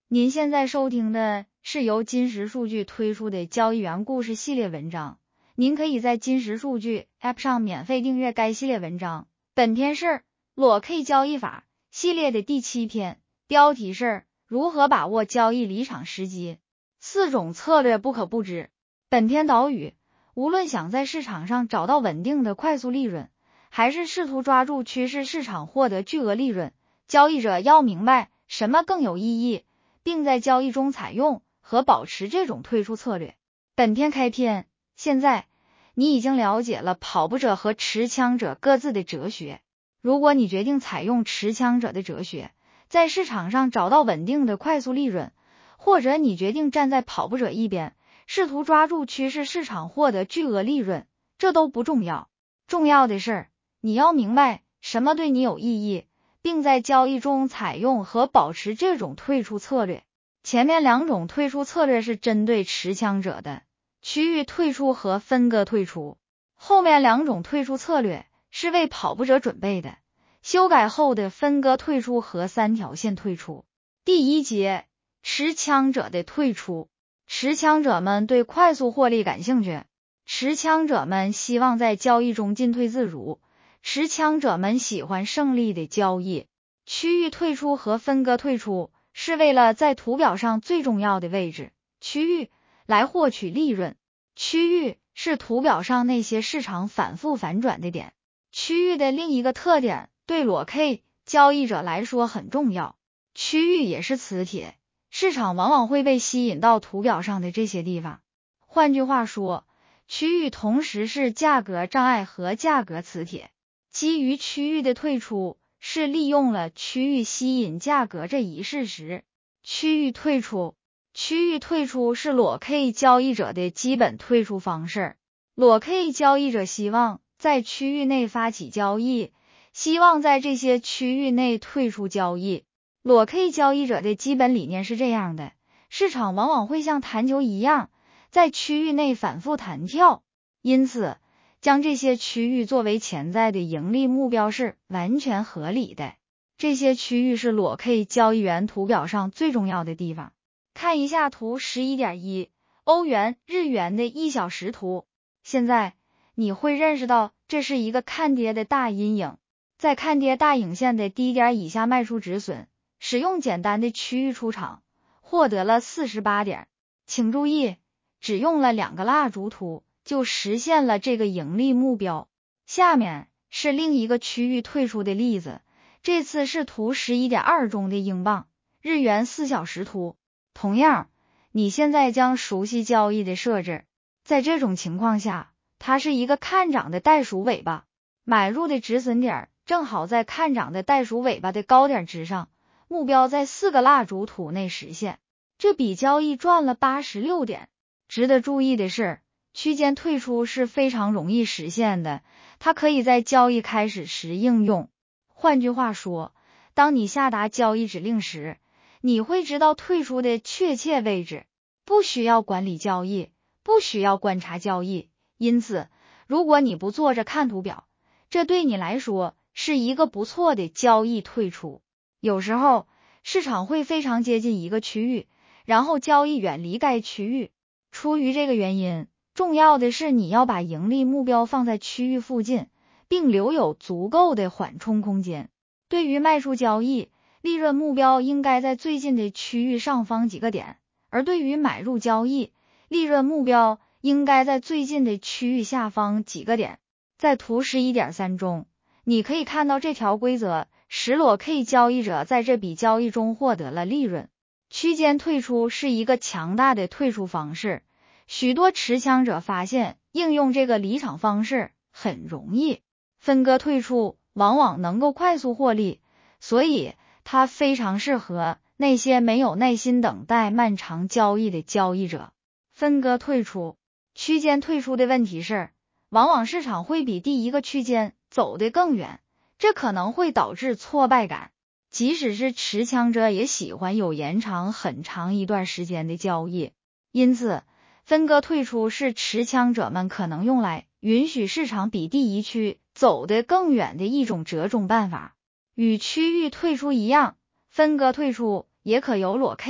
您现在收听的是由金石数据推出的交易员故事系列文章，您可以在金石数据 App 上免费订阅该系列文章。本篇是裸 K 交易法系列的第7篇，标题是如何把握交易离场时机，4种策略不可不知。本篇导语，无论想在市场上找到稳定的快速利润，还是试图抓住趋势市场获得巨额利润，交易者要明白什么更有意义，并在交易中采用和保持这种退出策略。本篇开篇，现在你已经了解了跑步者和持枪者各自的哲学。如果你决定采用持枪者的哲学，在市场上找到稳定的快速利润，或者你决定站在跑步者一边，试图抓住趋势市场获得巨额利润，这都不重要。重要的是，你要明白什么对你有意义，并在交易中采用和保持这种退出策略。前面2种退出策略是针对持枪者的区域退出和分割退出，后面2种退出策略是为跑步者准备的，修改后的分割退出和3条线退出。第1节，持枪者的退出。持枪者们对快速获利感兴趣，持枪者们希望在交易中进退自如，持枪者们喜欢胜利的交易。区域退出和分割退出是为了在图表上最重要的位置区域来获取利润。区域是图表上那些市场反复反转的点。区域的另一个特点对裸 K 交易者来说很重要，区域也是磁铁，市场往往会被吸引到图表上的这些地方。换句话说，区域同时是价格障碍和价格磁铁。基于区域的退出是利用了区域吸引价格这一事实。区域退出是裸 K 交易者的基本退出方式。裸 K 交易者希望在区域内发起交易，希望在这些区域内退出交易。裸 K 交易者的基本理念是这样的，市场往往会像弹球一样在区域内反复弹跳，因此将这些区域作为潜在的盈利目标是完全合理的。这些区域是裸 K 交易员图表上最重要的地方。看一下图 11.1 欧元日元的1小时图。现在你会认识到这是一个看跌的大阴影，在看跌大影线的低点以下卖出止损，使用简单的区域出场，获得了48点。请注意，只用了2个蜡烛图就实现了这个盈利目标。下面是另一个区域退出的例子，这次是图 11.2 中的英镑日元4小时图。同样，你现在将熟悉交易的设置，在这种情况下，它是一个看涨的袋鼠尾巴，买入的止损点正好在看涨的袋鼠尾巴的高点之上，目标在4个蜡烛图内实现。这笔交易赚了86点。值得注意的是，区间退出是非常容易实现的，它可以在交易开始时应用。换句话说，当你下达交易指令时，你会知道退出的确切位置，不需要管理交易，不需要观察交易。因此，如果你不坐着看图表，这对你来说是一个不错的交易退出。有时候，市场会非常接近一个区域，然后交易远离该区域。出于这个原因，重要的是你要把盈利目标放在区域附近，并留有足够的缓冲空间。对于卖出交易，利润目标应该在最近的区域上方几个点，而对于买入交易，利润目标应该在最近的区域下方几个点。在图 11.3 中，你可以看到这条规则使裸 K 交易者在这笔交易中获得了利润。区间退出是一个强大的退出方式，许多持枪者发现应用这个离场方式很容易。分割退出往往能够快速获利，所以它非常适合那些没有耐心等待漫长交易的交易者。分割退出、区间退出的问题是，往往市场会比第一个区间走得更远，这可能会导致挫败感。即使是持枪者也喜欢有延长很长一段时间的交易，因此分割退出是持枪者们可能用来允许市场比第一区走得更远的一种折中办法。与区域退出一样，分割退出也可由裸 K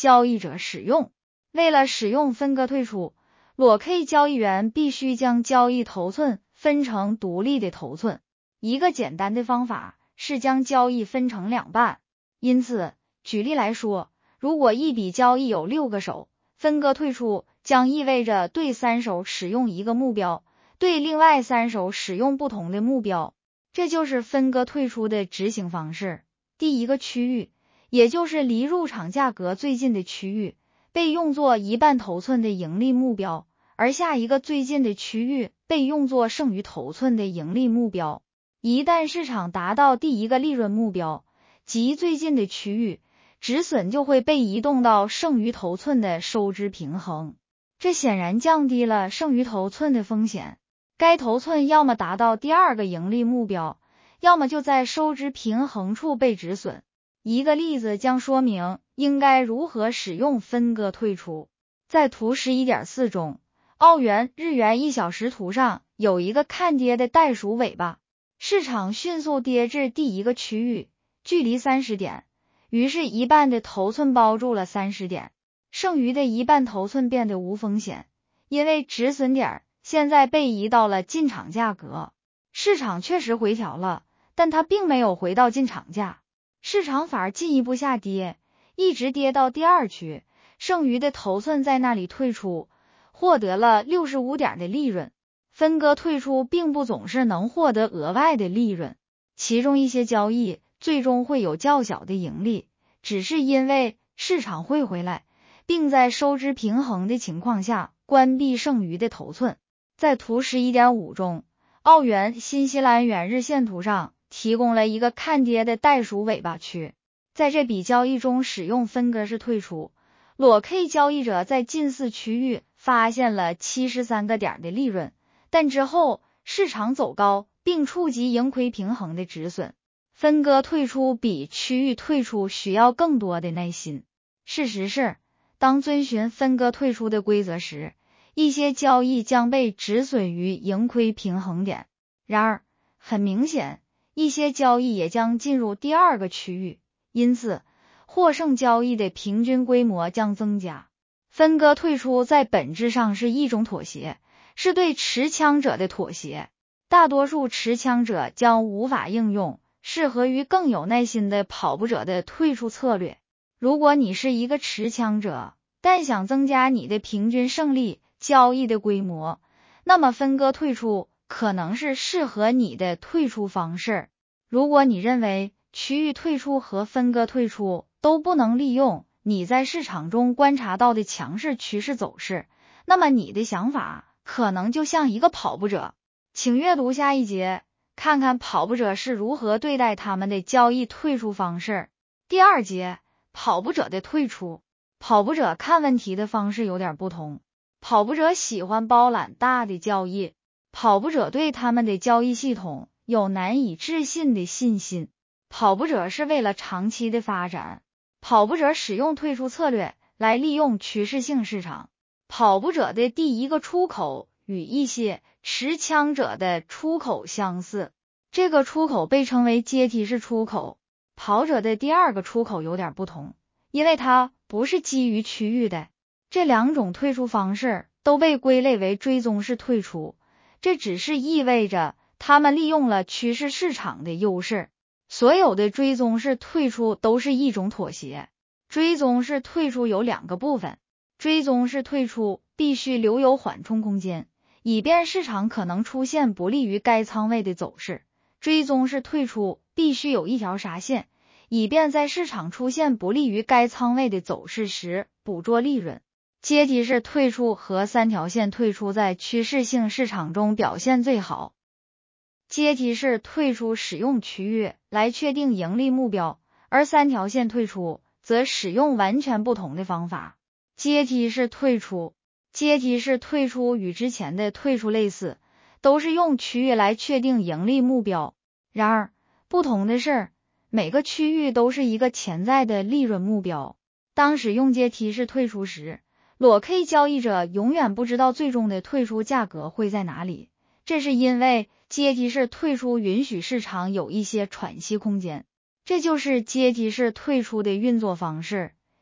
交易者使用。为了使用分割退出，裸 K 交易员必须将交易头寸分成独立的头寸。一个简单的方法是将交易分成两半。因此，举例来说，如果一笔交易有6个手，分割退出将意味着对3手使用一个目标，对另外3手使用不同的目标。这就是分割退出的执行方式。第一个区域，也就是离入场价格最近的区域，被用作一半头寸的盈利目标，而下一个最近的区域被用作剩余头寸的盈利目标。一旦市场达到第一个利润目标，即最近的区域，止损就会被移动到剩余头寸的收支平衡，这显然降低了剩余头寸的风险。该头寸要么达到第二个盈利目标，要么就在收支平衡处被止损。一个例子将说明应该如何使用分割退出。在图 11.4 中，澳元日元1小时图上有一个看跌的袋鼠尾巴，市场迅速跌至第一个区域，距离30点，于是一半的头寸包住了30点，剩余的一半头寸变得无风险，因为止损点现在被移到了进场价格。市场确实回调了，但它并没有回到进场价，市场反而进一步下跌，一直跌到第二区，剩余的头寸在那里退出，获得了65点的利润。分割退出并不总是能获得额外的利润，其中一些交易最终会有较小的盈利，只是因为市场会回来，并在收支平衡的情况下关闭剩余的头寸。在图 11.5 中，澳元新西兰元日线图上提供了一个看跌的袋鼠尾巴区。在这笔交易中使用分割式退出，裸 K 交易者在近似区域发现了73个点的利润，但之后市场走高并触及盈亏平衡的止损。分割退出比区域退出需要更多的耐心。事实是，当遵循分割退出的规则时，一些交易将被止损于盈亏平衡点。然而，很明显，一些交易也将进入第二个区域，因此，获胜交易的平均规模将增加。分割退出在本质上是一种妥协，是对持枪者的妥协。大多数持枪者将无法应用适合于更有耐心的跑步者的退出策略。如果你是一个持枪者，但想增加你的平均胜利交易的规模，那么分割退出可能是适合你的退出方式。如果你认为区域退出和分割退出都不能利用你在市场中观察到的强势趋势走势，那么你的想法可能就像一个跑步者。请阅读下一节，看看跑步者是如何对待他们的交易退出方式。第二节，跑步者的退出。跑步者看问题的方式有点不同。跑步者喜欢包揽大的交易，跑步者对他们的交易系统有难以置信的信心。跑步者是为了长期的发展。跑步者使用退出策略来利用趋势性市场。跑步者的第一个出口与一些持枪者的出口相似，这个出口被称为阶梯式出口。跑者的第二个出口有点不同，因为它不是基于区域的。这两种退出方式都被归类为追踪式退出，这只是意味着他们利用了趋势市场的优势。所有的追踪式退出都是一种妥协。追踪式退出有两个部分，追踪式退出必须留有缓冲空间，以便市场可能出现不利于该仓位的走势。追踪式退出必须有一条杀线，以便在市场出现不利于该仓位的走势时捕捉利润。阶梯式退出和三条线退出在趋势性市场中表现最好。阶梯式退出使用区域来确定盈利目标，而三条线退出则使用完全不同的方法。阶梯式退出。阶梯式退出与之前的退出类似，都是用区域来确定盈利目标。然而，不同的是，每个区域都是一个潜在的利润目标。当使用阶梯式退出时，裸 K 交易者永远不知道最终的退出价格会在哪里，这是因为阶梯式退出允许市场有一些喘息空间。这就是阶梯式退出的运作方式，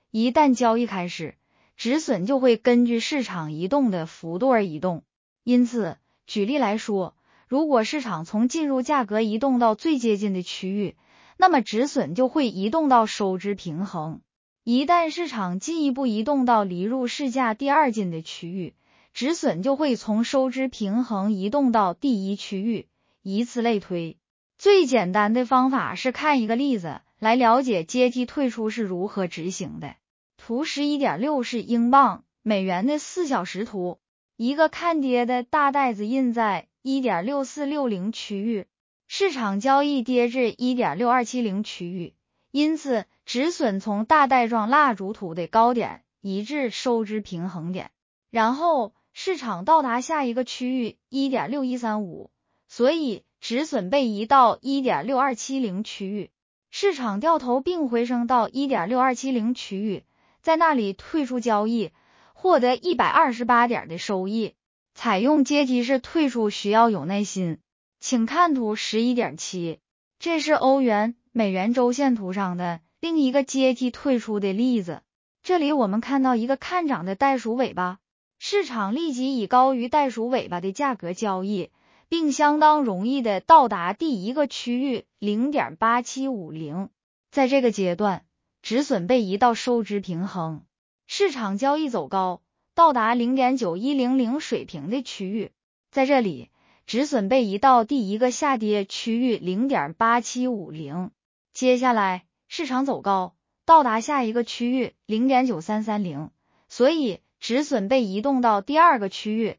一旦交易开始，止损就会根据市场移动的幅度而移动。因此，举例来说，如果市场从进入价格移动到最接近的区域，那么止损就会移动到收支平衡。一旦市场进一步移动到离入市价第二近的区域，止损就会从收支平衡移动到第一区域，以此类推。最简单的方法是看一个例子来了解阶梯退出是如何执行的。图 11.6 是英镑美元的4小时图，一个看跌的大带子印在 1.6460 区域，市场交易跌至 1.6270 区域，因此止损从大带状蜡烛图的高点移至收支平衡点，然后市场到达下一个区域 1.6135， 所以止损被移到 1.6270 区域，市场掉头并回升到 1.6270 区域，在那里退出交易，获得128点的收益。采用阶梯式退出需要有耐心，请看图 11.7， 这是欧元美元周线图上的另一个阶梯退出的例子。这里我们看到一个看涨的袋鼠尾巴，市场立即以高于袋鼠尾巴的价格交易，并相当容易的到达第一个区域 0.8750。 在这个阶段，止损被移到收支平衡，市场交易走高，到达 0.9100 水平的区域，在这里止损被移到第一个下跌区域 0.8750。 接下来市场走高，到达下一个区域 0.9330， 所以止损被移动到第二个区域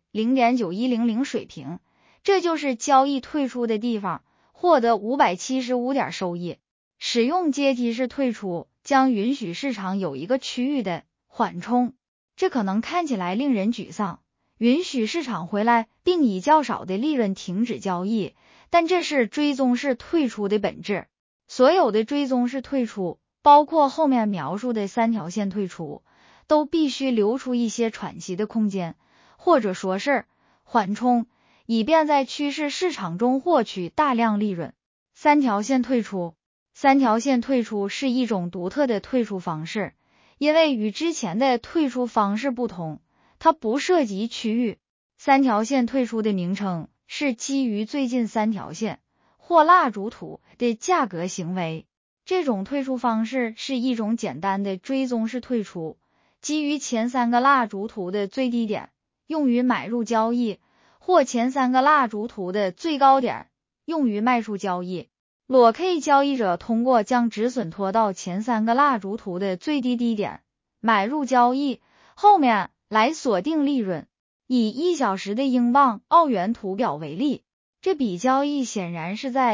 0.9100 水平，这就是交易退出的地方，获得575点收益。使用阶梯式退出将允许市场有一个区域的缓冲，这可能看起来令人沮丧，允许市场回来并以较少的利润停止交易，但这是追踪式退出的本质。所有的追踪式退出，包括后面描述的三条线退出，都必须留出一些喘息的空间，或者说是缓冲，以便在趋势市场中获取大量利润。三条线退出，三条线退出是一种独特的退出方式，因为与之前的退出方式不同，它不涉及区域。三条线退出的名称是基于最近三条线或蜡烛图的价格行为。这种退出方式是一种简单的追踪式退出，基于前三个蜡烛图的最低点，用于买入交易，或前三个蜡烛图的最高点，用于卖出交易。裸 K 交易者通过将止损拖到前三个蜡烛图的最低低点，买入交易，后面来锁定利润。以1小时的英镑澳元图表为例，这笔交易显然是在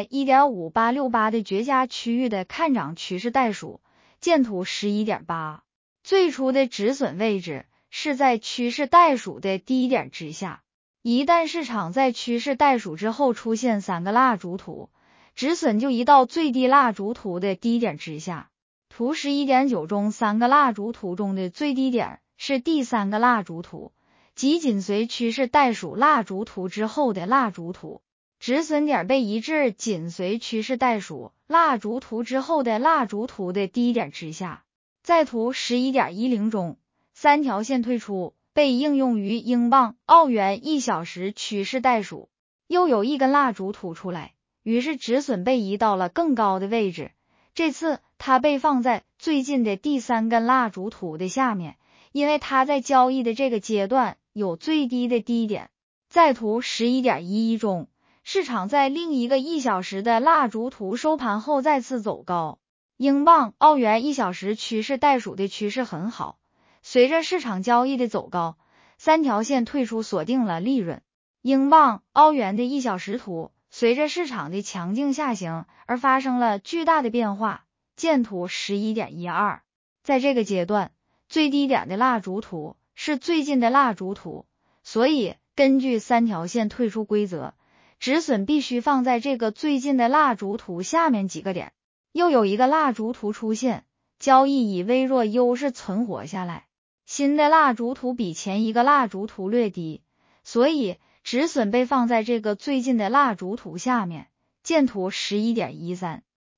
1.5868 的绝佳区域的看涨趋势袋鼠，见图 11.8。 最初的止损位置是在趋势袋鼠的低点之下，一旦市场在趋势袋鼠之后出现三个蜡烛图，止损就移到最低蜡烛图的低点之下。图 11.9 中三个蜡烛图中的最低点是第三个蜡烛图，即紧随趋势袋鼠蜡烛图之后的蜡烛图，止损点被移至紧随趋势袋鼠蜡烛图之后的蜡烛图的低点之下。在图 11.10 中，三条线退出被应用于英镑澳元1小时趋势袋鼠，又有一根蜡烛图出来，于是止损被移到了更高的位置，这次它被放在最近的第三根蜡烛图的下面，因为它在交易的这个阶段有最低的低点。在图 11.11 中，市场在另一个1小时的蜡烛图收盘后再次走高，英镑澳元1小时趋势袋鼠的趋势很好，随着市场交易的走高，三条线退出锁定了利润。英镑澳元的1小时图随着市场的强劲下行而发生了巨大的变化，见图 11.12。 在这个阶段，最低点的蜡烛图是最近的蜡烛图，所以根据三条线退出规则，止损必须放在这个最近的蜡烛图下面几个点。又有一个蜡烛图出现，交易以微弱优势存活下来。新的蜡烛图比前一个蜡烛图略低，所以止损被放在这个最近的蜡烛图下面，见图 11.13。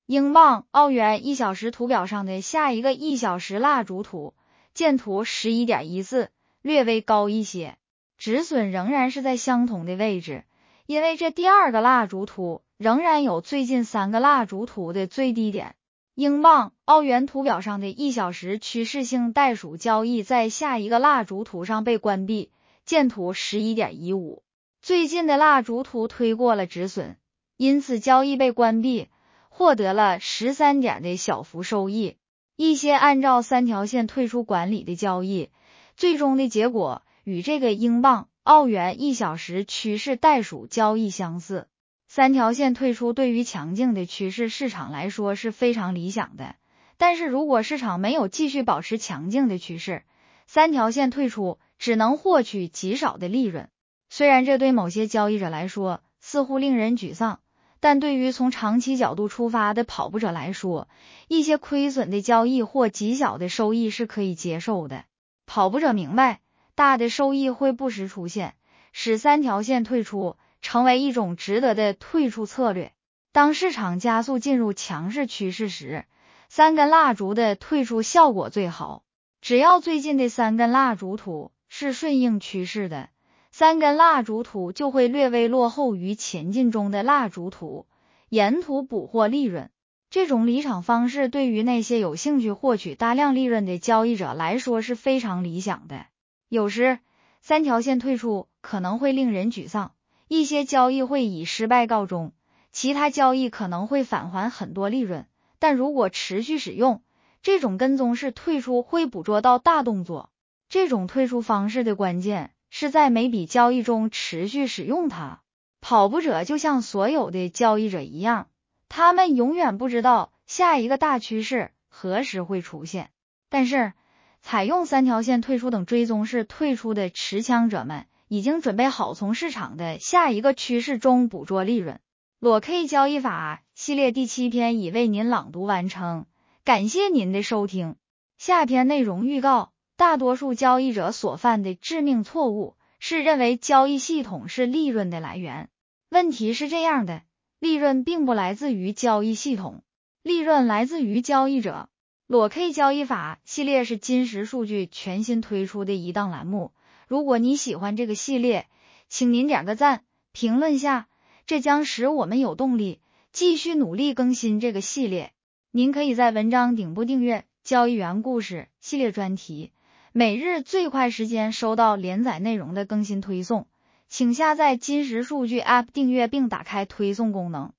英镑、澳元1小时图表上的下一个1小时蜡烛图，见图 11.14， 略微高一些，止损仍然是在相同的位置，因为这第二个蜡烛图仍然有最近3个蜡烛图的最低点。英镑、澳元图表上的1小时趋势性袋鼠交易在下一个蜡烛图上被关闭，见图 11.15， 最近的蜡烛图推过了止损，因此交易被关闭，获得了13点的小幅收益。一些按照3条线退出管理的交易，最终的结果与这个英镑、澳元1小时趋势袋鼠交易相似。3条线退出对于强劲的趋势市场来说是非常理想的，但是如果市场没有继续保持强劲的趋势，3条线退出只能获取极少的利润。虽然这对某些交易者来说似乎令人沮丧，但对于从长期角度出发的跑步者来说，一些亏损的交易或极小的收益是可以接受的。跑步者明白，大的收益会不时出现，使3条线退出成为一种值得的退出策略。当市场加速进入强势趋势时，3根蜡烛的退出效果最好。只要最近的3根蜡烛图是顺应趋势的，3根蜡烛图就会略微落后于前进中的蜡烛图，沿途捕获利润。这种离场方式对于那些有兴趣获取大量利润的交易者来说是非常理想的。有时3条线退出可能会令人沮丧，一些交易会以失败告终，其他交易可能会返还很多利润，但如果持续使用这种跟踪式退出会捕捉到大动作。这种退出方式的关键是在每笔交易中持续使用它。跑步者就像所有的交易者一样，他们永远不知道下一个大趋势何时会出现，但是采用3条线退出等追踪式退出的持枪者们已经准备好从市场的下一个趋势中捕捉利润。裸 K 交易法系列第7篇已为您朗读完成，感谢您的收听。下篇内容预告：大多数交易者所犯的致命错误是认为交易系统是利润的来源。问题是这样的，利润并不来自于交易系统，利润来自于交易者。裸 K 交易法系列是金石数据全新推出的一档栏目，如果你喜欢这个系列，请您点个赞，评论下，这将使我们有动力继续努力更新这个系列。您可以在文章顶部订阅交易员故事系列专题，每日最快时间收到连载内容的更新推送，请下载金石数据 App 订阅并打开推送功能。